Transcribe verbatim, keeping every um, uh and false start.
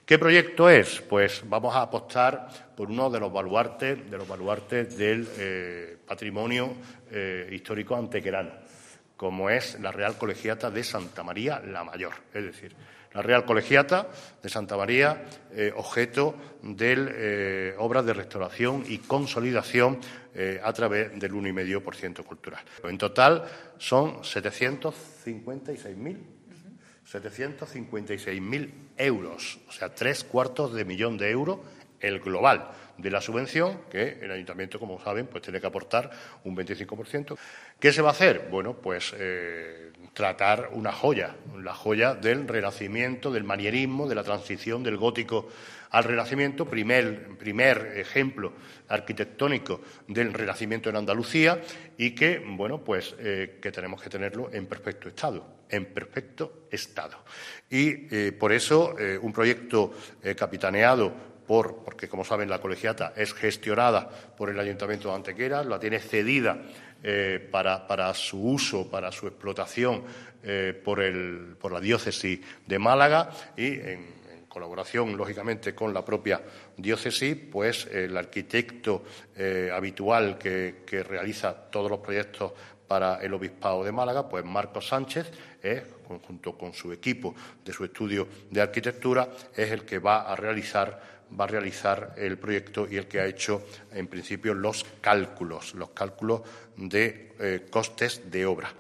¿Qué proyecto es? Pues vamos a apostar por uno de los baluartes, de los baluartes del eh, patrimonio eh, histórico antequerano, como es la Real Colegiata de Santa María la Mayor. Es decir, la Real Colegiata de Santa María, eh, objeto de eh, obras de restauración y consolidación eh, a través del uno coma cinco por ciento cultural. En total son setecientos cincuenta y seis mil euros, o sea, tres cuartos de millón de euros el global de la subvención, que el Ayuntamiento, como saben, pues tiene que aportar un veinticinco por ciento. ¿Qué se va a hacer? Bueno, pues eh, tratar una joya, la joya del Renacimiento, del manierismo, de la transición del gótico al Renacimiento, primer, primer ejemplo arquitectónico del Renacimiento en Andalucía y que, bueno, pues eh, que tenemos que tenerlo en perfecto estado, en perfecto estado. Y eh, por eso eh, un proyecto eh, capitaneado Por, porque, como saben, la colegiata es gestionada por el Ayuntamiento de Antequera, la tiene cedida eh, para, para su uso, para su explotación eh, por, el, por la diócesis de Málaga y, en, en colaboración, lógicamente, con la propia diócesis, pues el arquitecto eh, habitual que, que realiza todos los proyectos para el Obispado de Málaga, pues Marcos Sánchez, eh, junto con su equipo de su estudio de arquitectura, es el que va a realizar va a realizar el proyecto y el que ha hecho, en principio, los cálculos, los cálculos de eh, costes de obra.